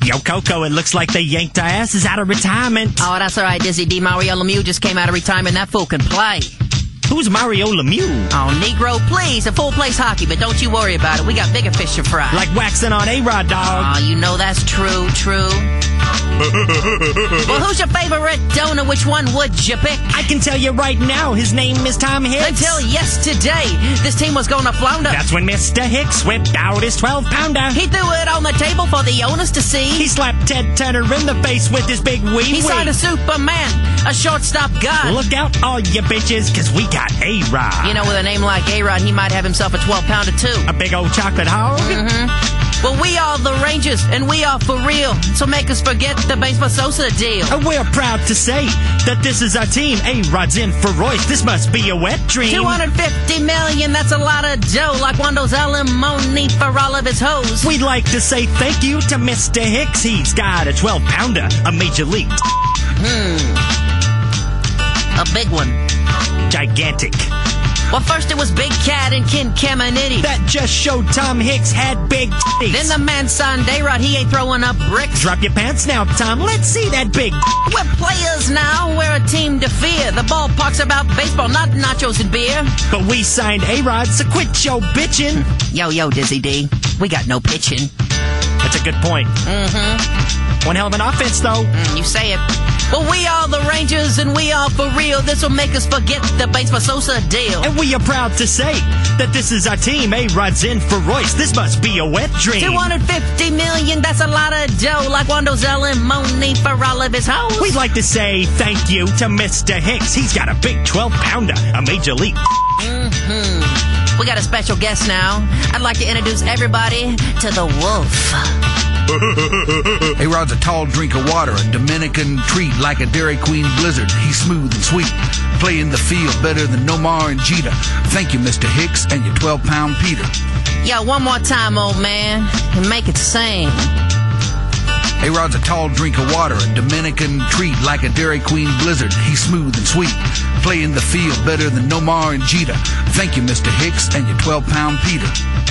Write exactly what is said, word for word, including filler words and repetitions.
Yo, Coco, it looks like they yanked our asses out of retirement. Oh, that's all right, Dizzy D. Mario Lemieux just came out of retirement. That fool can play. Who's Mario Lemieux? Oh, Negro, please. A fool plays hockey, but don't you worry about it. We got bigger fish to fry. Like waxing on A-Rod, dog. Oh, you know that's true, true. Well, who's your favorite donor? Which one would you pick? I can tell you right now, his name is Tom Hicks. Until yesterday, this team was gonna flounder. That's when Mister Hicks whipped out his twelve-pounder. He threw it on the table for the owners to see. He slapped Ted Turner in the face with his big wee-wee. He signed a Superman, a shortstop god. Look out, all you bitches, cause we got A-Rod. You know, with a name like A-Rod, he might have himself a twelve-pounder, too. A big old chocolate hog? Mm-hmm. Well, we are the Rangers, and we are for real. So make us forget the Baseball Sosa deal. And we're proud to say that this is our team. A-Rod's in for Royce. This must be a wet dream. two hundred fifty million, that's a lot of dough. Like Wando's alimony for all of his hoes. We'd like to say thank you to Mister Hicks. He's got a twelve-pounder, a major league. Hmm. A big one. Gigantic. Well, first it was Big Cat and Ken Caminiti. That just showed Tom Hicks had big titties. Then the man signed A-Rod, he ain't throwing up bricks. Drop your pants now, Tom. Let's see that big. We're players now, we're a team to fear. The ballpark's about baseball, not nachos and beer. But we signed A-Rod, so quit your bitchin'. Yo, yo, Dizzy D, we got no pitching. That's a good point. Mm-hmm. One hell of an offense, though. Mm, you say it. Well, we are the Rangers, and we are for real. This will make us forget the Baseball Sosa deal. And we are proud to say that this is our team. A-Rod's in for Royce. This must be a wet dream. two hundred fifty million, that's a lot of dough. Like Wando's alimony for all of his hoes. We'd like to say thank you to Mister Hicks. He's got a big twelve-pounder, a major league. Mm-hmm. We got a special guest now. I'd like to introduce everybody to the Wolf. A-Rod's a tall drink of water, a Dominican treat like a Dairy Queen blizzard. He's smooth and sweet, playing the field better than Nomar and Jeter. Thank you, Mister Hicks, and your twelve-pound Peter. Yo, one more time, old man, and make it sing. A-Rod's a tall drink of water, a Dominican treat like a Dairy Queen blizzard. He's smooth and sweet, playing the field better than Nomar and Jeter. Thank you, Mister Hicks, and your twelve-pound Peter.